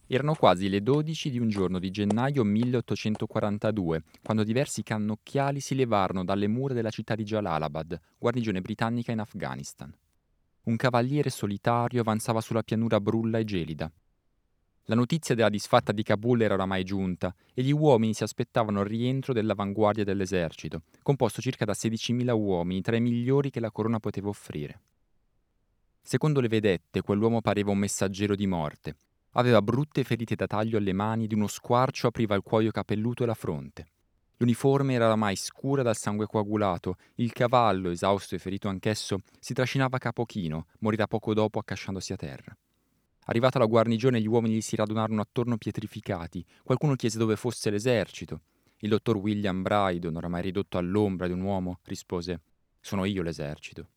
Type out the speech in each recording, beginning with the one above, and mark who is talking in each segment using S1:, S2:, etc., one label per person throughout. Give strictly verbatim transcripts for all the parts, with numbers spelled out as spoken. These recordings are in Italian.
S1: Erano quasi le dodici di un giorno di gennaio milleottocentoquarantadue, quando diversi cannocchiali si levarono dalle mura della città di Jalalabad, guarnigione britannica in Afghanistan. Un cavaliere solitario avanzava sulla pianura brulla e gelida. La notizia della disfatta di Kabul era oramai giunta e gli uomini si aspettavano il rientro dell'avanguardia dell'esercito, composto circa da sedicimila uomini, tra i migliori che la corona poteva offrire. Secondo le vedette, quell'uomo pareva un messaggero di morte. Aveva brutte ferite da taglio alle mani ed uno squarcio apriva il cuoio capelluto e la fronte. L'uniforme era oramai scura dal sangue coagulato, il cavallo, esausto e ferito anch'esso, si trascinava a capo chino, morirà poco dopo accasciandosi a terra. Arrivata la guarnigione, gli uomini gli si radunarono attorno pietrificati. Qualcuno chiese dove fosse l'esercito. Il dottor William Brydon, oramai ridotto all'ombra di un uomo, rispose: «Sono io l'esercito».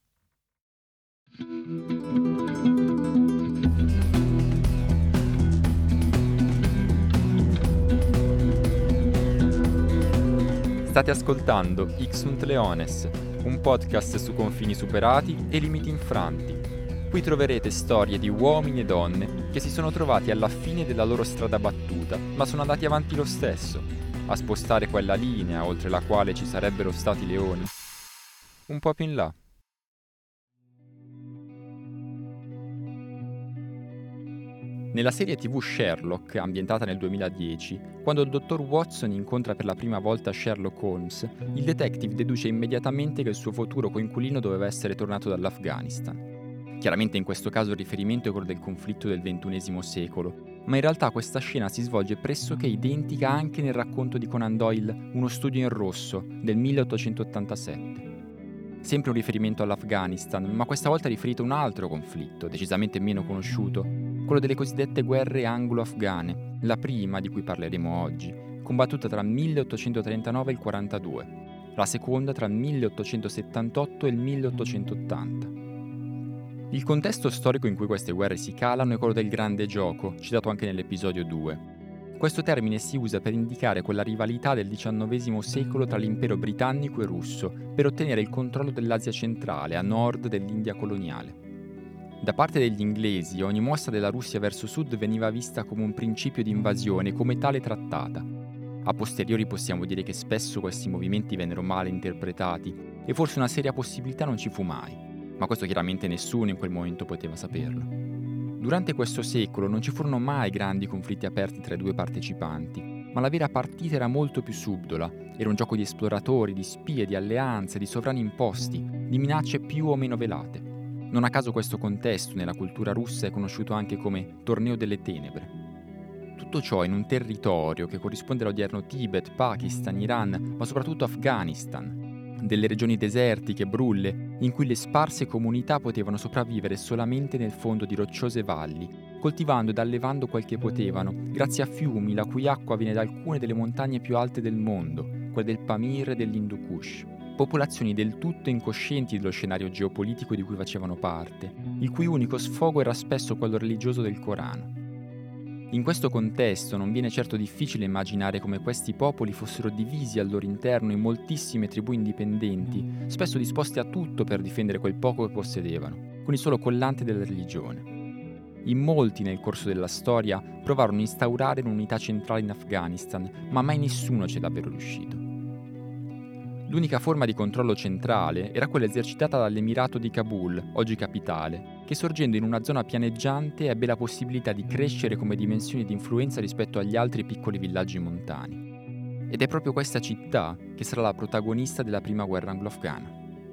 S1: State ascoltando Ixunt Leones, un podcast su confini superati e limiti infranti. Qui troverete storie di uomini e donne che si sono trovati alla fine della loro strada battuta, ma sono andati avanti lo stesso, a spostare quella linea oltre la quale ci sarebbero stati leoni. Un po' più in là. Nella serie tivù Sherlock, ambientata nel duemiladieci, quando il dottor Watson incontra per la prima volta Sherlock Holmes, il detective deduce immediatamente che il suo futuro coinquilino doveva essere tornato dall'Afghanistan. Chiaramente in questo caso il riferimento è quello del conflitto del ventunesimo secolo, ma in realtà questa scena si svolge pressoché identica anche nel racconto di Conan Doyle Uno studio in rosso, del milleottocentottantasette. Sempre un riferimento all'Afghanistan, ma questa volta riferito a un altro conflitto, decisamente meno conosciuto, quello delle cosiddette guerre anglo-afghane, la prima di cui parleremo oggi, combattuta tra il milleottocentotrentanove e il quarantadue, la seconda tra il milleottocentosettantotto e il milleottocentottanta. Il contesto storico in cui queste guerre si calano è quello del Grande Gioco, citato anche nell'episodio due. Questo termine si usa per indicare quella rivalità del diciannovesimo secolo tra l'impero britannico e russo per ottenere il controllo dell'Asia centrale, a nord dell'India coloniale. Da parte degli inglesi, ogni mossa della Russia verso sud veniva vista come un principio di invasione e come tale trattata. A posteriori possiamo dire che spesso questi movimenti vennero male interpretati e forse una seria possibilità non ci fu mai, ma questo chiaramente nessuno in quel momento poteva saperlo. Durante questo secolo non ci furono mai grandi conflitti aperti tra i due partecipanti, ma la vera partita era molto più subdola. Era un gioco di esploratori, di spie, di alleanze, di sovrani imposti, di minacce più o meno velate. Non a caso questo contesto nella cultura russa è conosciuto anche come Torneo delle Tenebre. Tutto ciò in un territorio che corrisponde all'odierno Tibet, Pakistan, Iran, ma soprattutto Afghanistan, delle regioni desertiche, brulle, in cui le sparse comunità potevano sopravvivere solamente nel fondo di rocciose valli, coltivando ed allevando quel che potevano, grazie a fiumi la cui acqua viene da alcune delle montagne più alte del mondo, quelle del Pamir e dell'Hindu Kush. Popolazioni del tutto incoscienti dello scenario geopolitico di cui facevano parte, il cui unico sfogo era spesso quello religioso del Corano. In questo contesto non viene certo difficile immaginare come questi popoli fossero divisi al loro interno in moltissime tribù indipendenti, spesso disposte a tutto per difendere quel poco che possedevano, con il solo collante della religione. In molti nel corso della storia provarono a instaurare un'unità centrale in Afghanistan, ma mai nessuno ci è davvero riuscito. L'unica forma di controllo centrale era quella esercitata dall'Emirato di Kabul, oggi capitale, che sorgendo in una zona pianeggiante ebbe la possibilità di crescere come dimensioni di influenza rispetto agli altri piccoli villaggi montani. Ed è proprio questa città che sarà la protagonista della prima guerra anglo-afghana.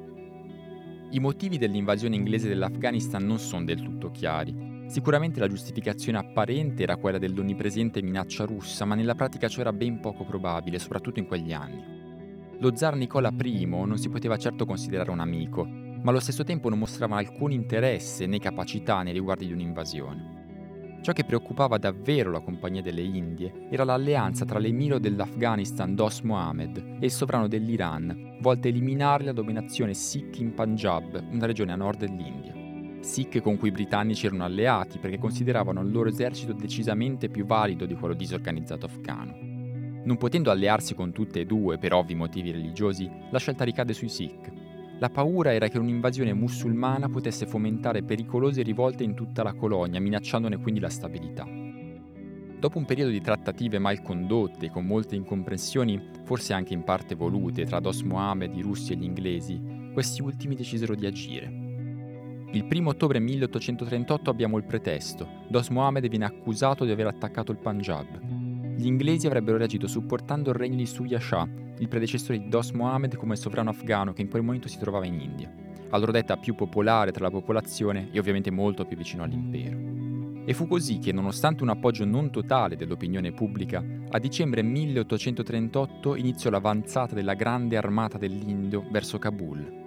S1: I motivi dell'invasione inglese dell'Afghanistan non sono del tutto chiari. Sicuramente la giustificazione apparente era quella dell'onnipresente minaccia russa, ma nella pratica ciò era ben poco probabile, soprattutto in quegli anni. Lo zar Nicola I non si poteva certo considerare un amico, ma allo stesso tempo non mostrava alcun interesse né capacità nei riguardi di un'invasione. Ciò che preoccupava davvero la Compagnia delle Indie era l'alleanza tra l'emiro dell'Afghanistan Dost Mohammed e il sovrano dell'Iran, volta a eliminare la dominazione Sikh in Punjab, una regione a nord dell'India. Sikh con cui i britannici erano alleati perché consideravano il loro esercito decisamente più valido di quello disorganizzato afghano. Non potendo allearsi con tutte e due per ovvi motivi religiosi, la scelta ricade sui Sikh. La paura era che un'invasione musulmana potesse fomentare pericolose rivolte in tutta la colonia, minacciandone quindi la stabilità. Dopo un periodo di trattative mal condotte, con molte incomprensioni, forse anche in parte volute, tra Dost Mohammed, i russi e gli inglesi, questi ultimi decisero di agire. Il primo ottobre milleottocentotrentotto abbiamo il pretesto. Dost Mohammed viene accusato di aver attaccato il Punjab. Gli inglesi avrebbero reagito supportando il regno di Surya Shah, il predecessore di Dost Mohammed come sovrano afghano che in quel momento si trovava in India, a loro detta più popolare tra la popolazione e ovviamente molto più vicino all'impero. E fu così che, nonostante un appoggio non totale dell'opinione pubblica, a dicembre milleottocentotrentotto iniziò l'avanzata della grande armata dell'Indo verso Kabul.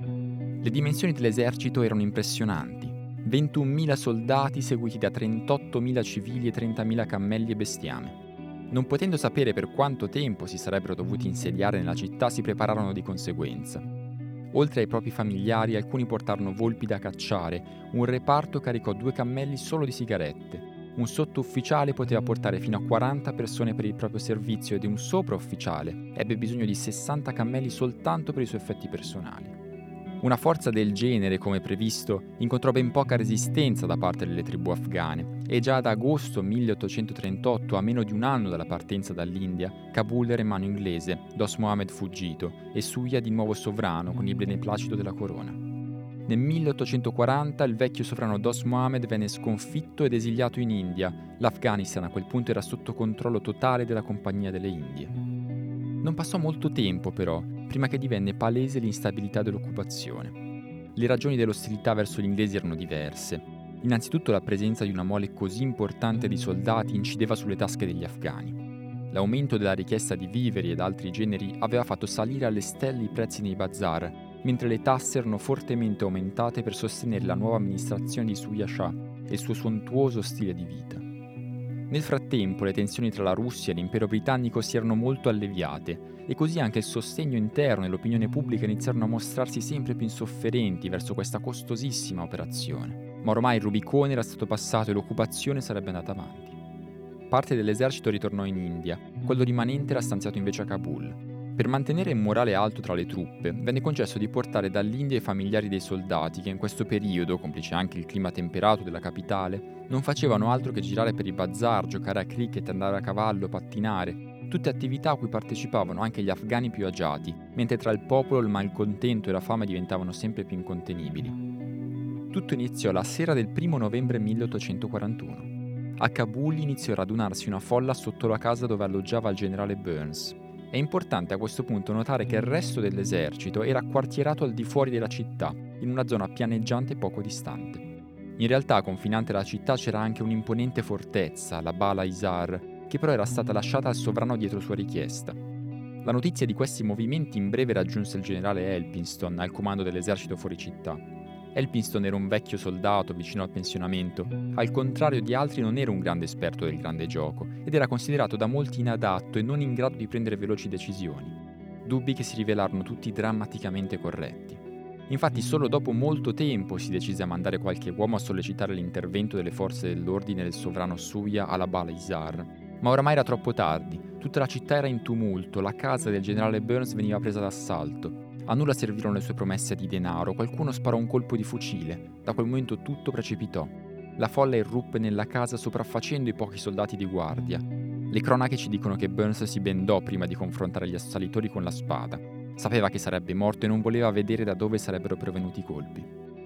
S1: Le dimensioni dell'esercito erano impressionanti. ventunomila soldati seguiti da trentottomila civili e trentamila cammelli e bestiame. Non potendo sapere per quanto tempo si sarebbero dovuti insediare nella città, si prepararono di conseguenza. Oltre ai propri familiari, alcuni portarono volpi da cacciare, un reparto caricò due cammelli solo di sigarette, un sottufficiale poteva portare fino a quaranta persone per il proprio servizio ed un sopraufficiale ebbe bisogno di sessanta cammelli soltanto per i suoi effetti personali. Una forza del genere, come previsto, incontrò ben poca resistenza da parte delle tribù afghane e già ad agosto milleottocentotrentotto, a meno di un anno dalla partenza dall'India, Kabul era in mano inglese, Dost Mohammed fuggito e Surya di nuovo sovrano con il beneplacito della corona. Nel milleottocentoquaranta il vecchio sovrano Dost Mohammed venne sconfitto ed esiliato in India. L'Afghanistan a quel punto era sotto controllo totale della Compagnia delle Indie. Non passò molto tempo, però, prima che divenne palese l'instabilità dell'occupazione. Le ragioni dell'ostilità verso gli inglesi erano diverse. Innanzitutto la presenza di una mole così importante di soldati incideva sulle tasche degli afghani. L'aumento della richiesta di viveri ed altri generi aveva fatto salire alle stelle i prezzi nei bazar, mentre le tasse erano fortemente aumentate per sostenere la nuova amministrazione di Surya Shah e il suo sontuoso stile di vita. Nel frattempo le tensioni tra la Russia e l'impero britannico si erano molto alleviate e così anche il sostegno interno e l'opinione pubblica iniziarono a mostrarsi sempre più insofferenti verso questa costosissima operazione. Ma ormai il Rubicone era stato passato e l'occupazione sarebbe andata avanti. Parte dell'esercito ritornò in India, quello rimanente era stanziato invece a Kabul. Per mantenere il morale alto tra le truppe, venne concesso di portare dall'India i familiari dei soldati che in questo periodo, complice anche il clima temperato della capitale, non facevano altro che girare per i bazar, giocare a cricket, andare a cavallo, pattinare, tutte attività a cui partecipavano anche gli afghani più agiati, mentre tra il popolo il malcontento e la fame diventavano sempre più incontenibili. Tutto iniziò la sera del primo novembre milleottocentoquarantuno. A Kabul iniziò a radunarsi una folla sotto la casa dove alloggiava il generale Burns. È importante a questo punto notare che il resto dell'esercito era acquartierato al di fuori della città, in una zona pianeggiante poco distante. In realtà, confinante alla città, c'era anche un'imponente fortezza, la Bala Hizar, che però era stata lasciata al sovrano dietro sua richiesta. La notizia di questi movimenti in breve raggiunse il generale Elphinston al comando dell'esercito fuori città. Elphinston era un vecchio soldato vicino al pensionamento, al contrario di altri non era un grande esperto del grande gioco ed era considerato da molti inadatto e non in grado di prendere veloci decisioni. Dubbi che si rivelarono tutti drammaticamente corretti. Infatti solo dopo molto tempo si decise a mandare qualche uomo a sollecitare l'intervento delle forze dell'ordine del sovrano Surya alla Bala Hizar. Ma oramai era troppo tardi, tutta la città era in tumulto, la casa del generale Burns veniva presa d'assalto. A nulla servirono le sue promesse di denaro, qualcuno sparò un colpo di fucile, da quel momento tutto precipitò. La folla irruppe nella casa sopraffacendo i pochi soldati di guardia. Le cronache ci dicono che Burns si bendò prima di confrontare gli assalitori con la spada. Sapeva che sarebbe morto e non voleva vedere da dove sarebbero provenuti i colpi.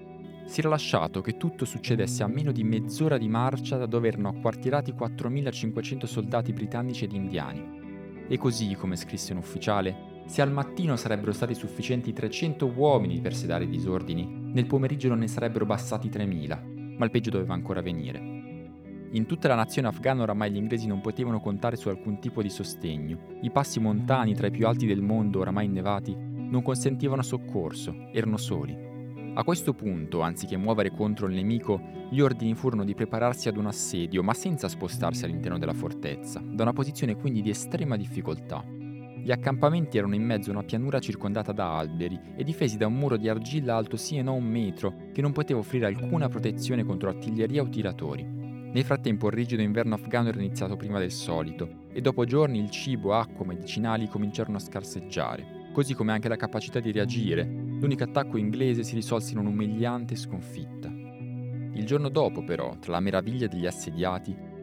S1: Si era lasciato che tutto succedesse a meno di mezz'ora di marcia da dove erano acquartierati quattromilacinquecento soldati britannici ed indiani. E così, come scrisse un ufficiale, se al mattino sarebbero stati sufficienti trecento uomini per sedare i disordini, nel pomeriggio non ne sarebbero bastati tremila, ma il peggio doveva ancora venire. In tutta la nazione afghana oramai gli inglesi non potevano contare su alcun tipo di sostegno. I passi montani tra i più alti del mondo, oramai innevati, non consentivano soccorso, erano soli. A questo punto, anziché muovere contro il nemico, gli ordini furono di prepararsi ad un assedio, ma senza spostarsi all'interno della fortezza, da una posizione quindi di estrema difficoltà. Gli accampamenti erano in mezzo a una pianura circondata da alberi e difesi da un muro di argilla alto sì e no un metro, che non poteva offrire alcuna protezione contro artiglieria o tiratori. Nel frattempo il rigido inverno afghano era iniziato prima del solito, e dopo giorni il cibo, acqua, medicinali cominciarono a scarseggiare, così come anche la capacità di reagire. L'unico attacco inglese si risolse in un'umiliante sconfitta. Il giorno dopo, però, tra la meraviglia degli assediati,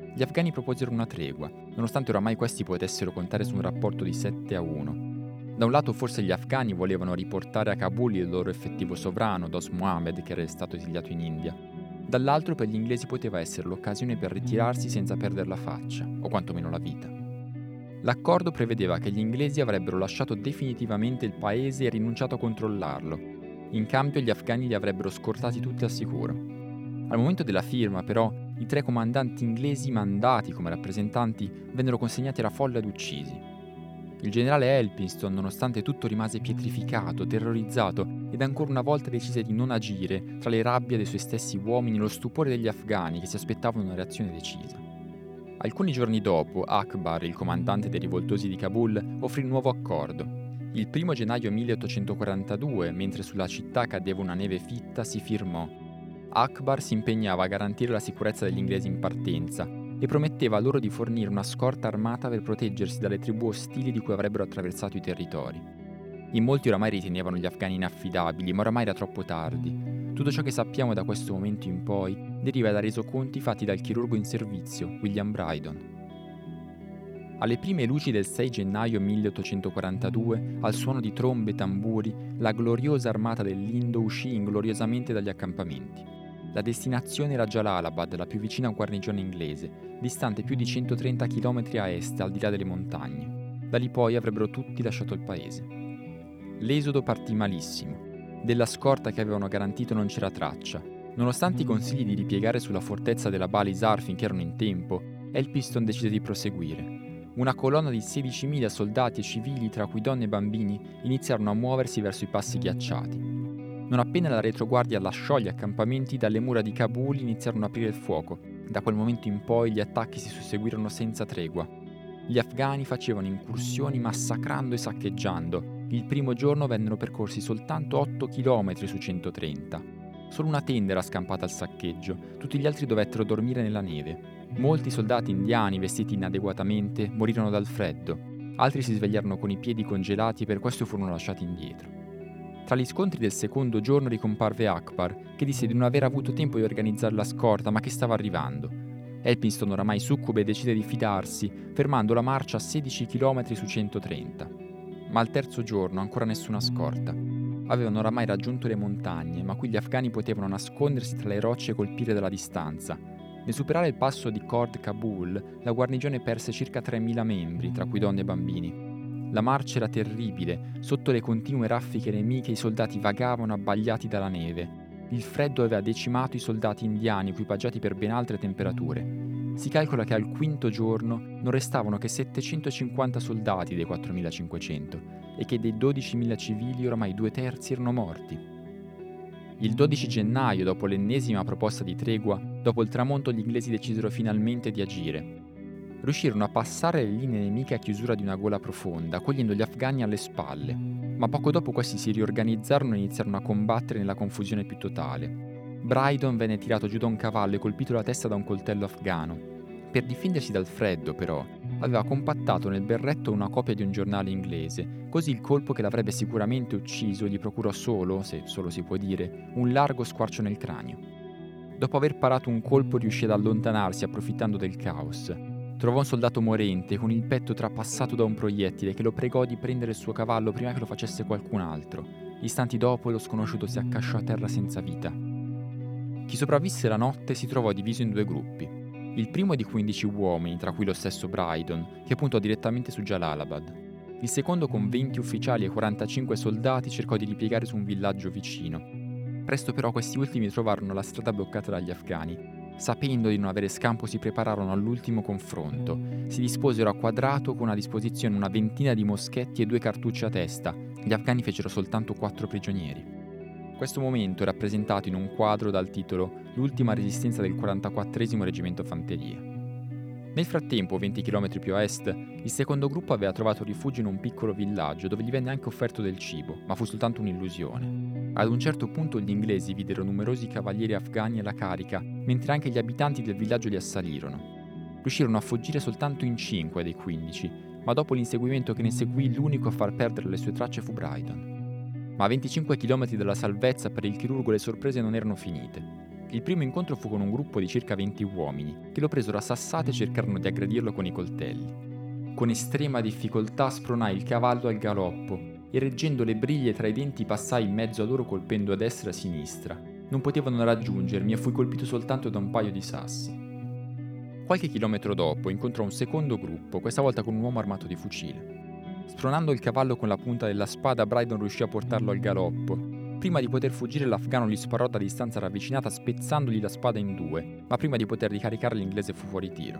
S1: Gli afghani proposero una tregua, nonostante oramai questi potessero contare su un rapporto di sette a uno. Da un lato forse gli afghani volevano riportare a Kabul il loro effettivo sovrano, Dost Muhammad, che era stato esiliato in India. Dall'altro per gli inglesi poteva essere l'occasione per ritirarsi senza perdere la faccia, o quantomeno la vita. L'accordo prevedeva che gli inglesi avrebbero lasciato definitivamente il paese e rinunciato a controllarlo. In cambio gli afghani li avrebbero scortati tutti al sicuro. Al momento della firma, però, i tre comandanti inglesi mandati come rappresentanti vennero consegnati alla folla ed uccisi. Il generale Elphinstone, nonostante tutto, rimase pietrificato, terrorizzato ed ancora una volta decise di non agire tra le rabbie dei suoi stessi uomini e lo stupore degli afghani che si aspettavano una reazione decisa. Alcuni giorni dopo, Akbar, il comandante dei rivoltosi di Kabul, offrì un nuovo accordo. Il primo gennaio milleottocentoquarantadue, mentre sulla città cadeva una neve fitta, si firmò. Akbar si impegnava a garantire la sicurezza degli inglesi in partenza e prometteva loro di fornire una scorta armata per proteggersi dalle tribù ostili di cui avrebbero attraversato i territori. In molti oramai ritenevano gli afghani inaffidabili, ma oramai era troppo tardi. Tutto ciò che sappiamo da questo momento in poi deriva da resoconti fatti dal chirurgo in servizio, William Brydon. Alle prime luci del sei gennaio milleottocentoquarantadue, al suono di trombe e tamburi, la gloriosa armata dell'Indo uscì ingloriosamente dagli accampamenti. La destinazione era Jalalabad, la più vicina guarnigione inglese, distante più di centotrenta chilometri a est, al di là delle montagne. Da lì poi avrebbero tutti lasciato il paese. L'esodo partì malissimo. Della scorta che avevano garantito non c'era traccia. Nonostante i consigli di ripiegare sulla fortezza della Bali Sar finché erano in tempo, Elphinstone decise di proseguire. Una colonna di sedicimila soldati e civili, tra cui donne e bambini, iniziarono a muoversi verso i passi ghiacciati. Non appena la retroguardia lasciò gli accampamenti, dalle mura di Kabul iniziarono ad aprire il fuoco. Da quel momento in poi gli attacchi si susseguirono senza tregua. Gli afghani facevano incursioni massacrando e saccheggiando. Il primo giorno vennero percorsi soltanto otto chilometri su centotrenta. Solo una tenda era scampata al saccheggio, tutti gli altri dovettero dormire nella neve. Molti soldati indiani, vestiti inadeguatamente, morirono dal freddo. Altri si svegliarono con i piedi congelati e per questo furono lasciati indietro. Tra gli scontri del secondo giorno ricomparve Akbar, che disse di non aver avuto tempo di organizzare la scorta, ma che stava arrivando. Elphinstone, oramai succube, decise di fidarsi, fermando la marcia a sedici chilometri su centotrenta. Ma al terzo giorno ancora nessuna scorta. Avevano oramai raggiunto le montagne, ma qui gli afghani potevano nascondersi tra le rocce e colpire dalla distanza. Nel superare il passo di Khord Kabul, la guarnigione perse circa tremila membri, tra cui donne e bambini. La marcia era terribile, sotto le continue raffiche nemiche i soldati vagavano abbagliati dalla neve. Il freddo aveva decimato i soldati indiani, equipaggiati per ben altre temperature. Si calcola che al quinto giorno non restavano che settecentocinquanta soldati dei quattromilacinquecento e che dei dodicimila civili oramai due terzi erano morti. Il dodici gennaio, dopo l'ennesima proposta di tregua, dopo il tramonto gli inglesi decisero finalmente di agire. Riuscirono a passare le linee nemiche a chiusura di una gola profonda, cogliendo gli afghani alle spalle, ma poco dopo questi si riorganizzarono e iniziarono a combattere nella confusione più totale. Brydon venne tirato giù da un cavallo e colpito alla testa da un coltello afghano. Per difendersi dal freddo, però, aveva compattato nel berretto una copia di un giornale inglese, così il colpo che l'avrebbe sicuramente ucciso gli procurò solo, se solo si può dire, un largo squarcio nel cranio. Dopo aver parato un colpo riuscì ad allontanarsi approfittando del caos. Trovò un soldato morente con il petto trapassato da un proiettile che lo pregò di prendere il suo cavallo prima che lo facesse qualcun altro. Istanti dopo lo sconosciuto si accasciò a terra senza vita. Chi sopravvisse la notte si trovò diviso in due gruppi. Il primo di quindici uomini, tra cui lo stesso Brydon, che puntò direttamente su Jalalabad. Il secondo, con venti ufficiali e quarantacinque soldati, cercò di ripiegare su un villaggio vicino. Presto però questi ultimi trovarono la strada bloccata dagli afghani. Sapendo di non avere scampo si prepararono all'ultimo confronto. Si disposero a quadrato con a disposizione una ventina di moschetti e due cartucce a testa. Gli afghani fecero soltanto quattro prigionieri. Questo momento è rappresentato in un quadro dal titolo L'ultima resistenza del quarantaquattresimo Reggimento Fanteria. Nel frattempo, venti chilometri più a est, il secondo gruppo aveva trovato rifugio in un piccolo villaggio dove gli venne anche offerto del cibo, ma fu soltanto un'illusione. Ad un certo punto gli inglesi videro numerosi cavalieri afghani alla carica, mentre anche gli abitanti del villaggio li assalirono. Riuscirono a fuggire soltanto in cinque dei quindici, ma dopo l'inseguimento che ne seguì l'unico a far perdere le sue tracce fu Brydon. Ma a venticinque chilometri dalla salvezza per il chirurgo le sorprese non erano finite. Il primo incontro fu con un gruppo di circa venti uomini, che lo presero a sassate e cercarono di aggredirlo con i coltelli. Con estrema difficoltà spronai il cavallo al galoppo e reggendo le briglie tra i denti passai in mezzo a loro colpendo a destra e a sinistra. Non potevano raggiungermi e fui colpito soltanto da un paio di sassi. Qualche chilometro dopo incontrò un secondo gruppo, questa volta con un uomo armato di fucile. Spronando il cavallo con la punta della spada, Brydon riuscì a portarlo al galoppo. Prima di poter fuggire l'afgano gli sparò da distanza ravvicinata spezzandogli la spada in due, ma prima di poter ricaricare l'inglese fu fuori tiro.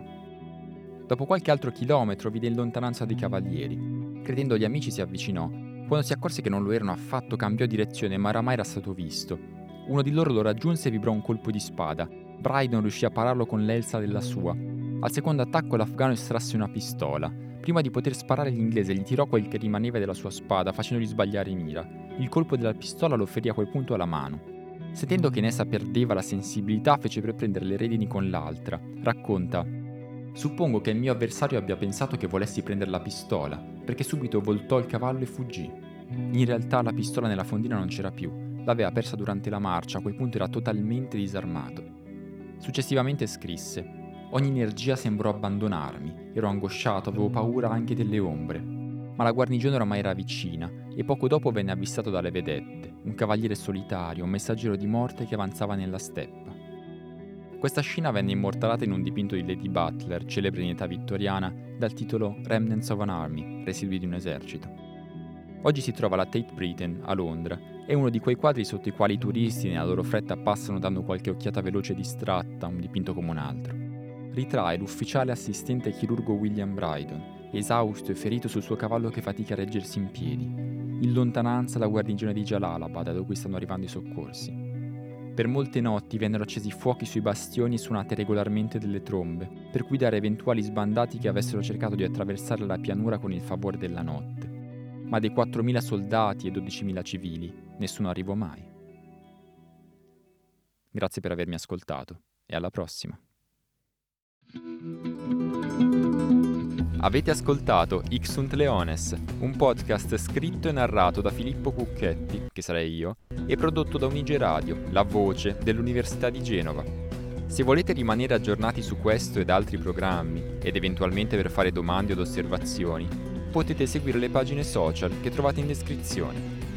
S1: Dopo qualche altro chilometro vide in lontananza dei cavalieri. Credendo agli amici si avvicinò. Quando si accorse che non lo erano affatto cambiò direzione, ma oramai era stato visto. Uno di loro lo raggiunse e vibrò un colpo di spada. Brydon riuscì a pararlo con l'elsa della sua. Al secondo attacco l'afgano estrasse una pistola. Prima di poter sparare l'inglese gli tirò quel che rimaneva della sua spada, facendogli sbagliare mira. Il colpo della pistola lo ferì a quel punto alla mano. Sentendo che in essa perdeva la sensibilità, fece per prendere le redini con l'altra. Racconta: «Suppongo che il mio avversario abbia pensato che volessi prendere la pistola, perché subito voltò il cavallo e fuggì. In realtà la pistola nella fondina non c'era più, l'aveva persa durante la marcia, a quel punto era totalmente disarmato». Successivamente scrisse: «Ogni energia sembrò abbandonarmi, ero angosciato, avevo paura anche delle ombre. Ma la guarnigione oramai era vicina e poco dopo venne avvistato dalle vedette, un cavaliere solitario, un messaggero di morte che avanzava nella steppa». Questa scena venne immortalata in un dipinto di Lady Butler, celebre in età vittoriana, dal titolo Remnants of an Army, residui di un esercito. Oggi si trova alla Tate Britain, a Londra, è uno di quei quadri sotto i quali i turisti nella loro fretta passano dando qualche occhiata veloce e distratta, un dipinto come un altro. Ritrae l'ufficiale assistente chirurgo William Brydon, esausto e ferito sul suo cavallo che fatica a reggersi in piedi. In lontananza la guarnigione di Jalalabad, da cui stanno arrivando i soccorsi. Per molte notti vennero accesi fuochi sui bastioni e suonate regolarmente delle trombe, per guidare eventuali sbandati che avessero cercato di attraversare la pianura con il favore della notte. Ma dei quattromila soldati e dodicimila civili, nessuno arrivò mai. Grazie per avermi ascoltato e alla prossima. Avete ascoltato Ixunt Leones, un podcast scritto e narrato da Filippo Cucchetti, che sarei io, e prodotto da Unige Radio, la voce dell'Università di Genova. Se volete rimanere aggiornati su questo ed altri programmi, ed eventualmente per fare domande od osservazioni, potete seguire le pagine social che trovate in descrizione.